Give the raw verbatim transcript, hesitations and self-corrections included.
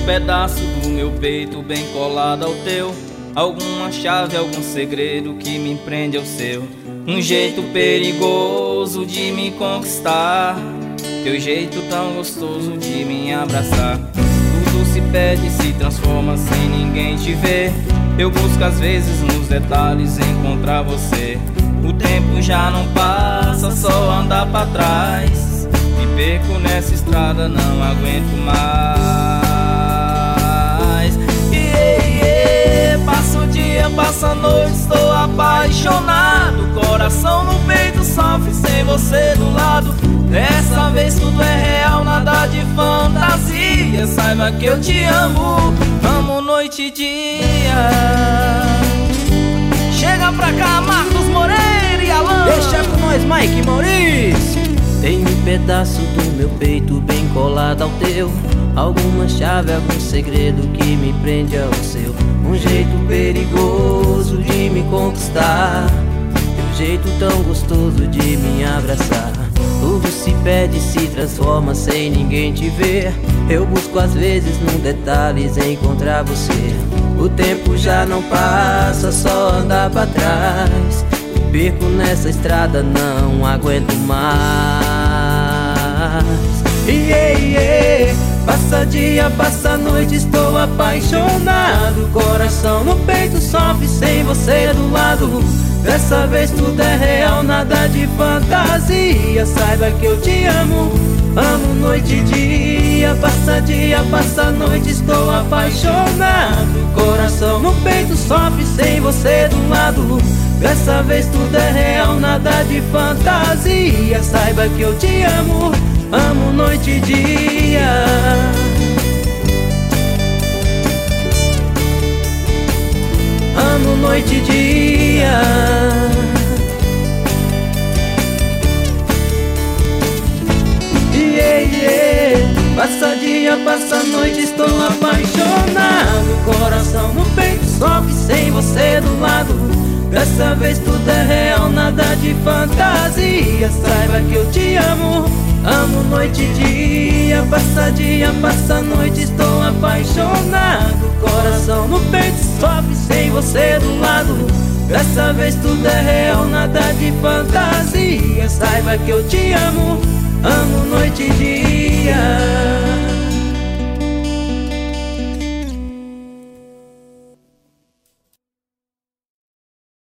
pedaço do meu peito bem colado ao teu, alguma chave, algum segredo que me prende ao seu. Um jeito perigoso de me conquistar, teu jeito tão gostoso de me abraçar. Tudo se perde, se transforma sem ninguém te ver. Eu busco às vezes nos detalhes encontrar você. O tempo já não passa, só andar pra trás. Me perco nessa estrada, não aguento mais. Yeah, yeah. Passa o dia, passa a noite, estou apaixonado. Coração no peito sofre sem você do lado. Dessa vez tudo é real, nada de fantasia. Saiba que eu te amo, amo noite e dia. Chega pra cá, Marcos Moreira e Alan. Deixa com nós, Mike e Maurício. Tem um pedaço do meu peito bem colado ao teu, alguma chave, algum segredo que me prende ao seu. Um jeito perigoso de me conquistar, teu jeito tão gostoso de me abraçar. Tudo se perde, se transforma sem ninguém te ver. Eu busco às vezes num detalhes encontrar você. O tempo já não passa, só andar pra trás. Me perco nessa estrada, não aguento mais. Yeah, yeah. Passa dia, passa noite, estou apaixonado. Coração no peito sofre sem você do lado. Dessa vez tudo é real, nada de fantasia. Saiba que eu te amo, amo noite e dia. Passa dia, passa noite, estou apaixonado. Coração no peito sofre sem você do lado. Dessa vez tudo é real, nada de fantasia. Saiba que eu te amo, amo noite e dia. Amo noite e dia. Yeah, yeah. Passa dia, passa noite, estou apaixonado. Coração no peito sofre sem você do lado. Dessa vez tudo é real, nada de fantasia. Saiba que eu te amo, amo noite e dia. Passa dia, passa noite, estou apaixonado. Coração no peito sofre sem você do lado. Dessa vez tudo é real, nada de fantasia. Saiba que eu te amo, amo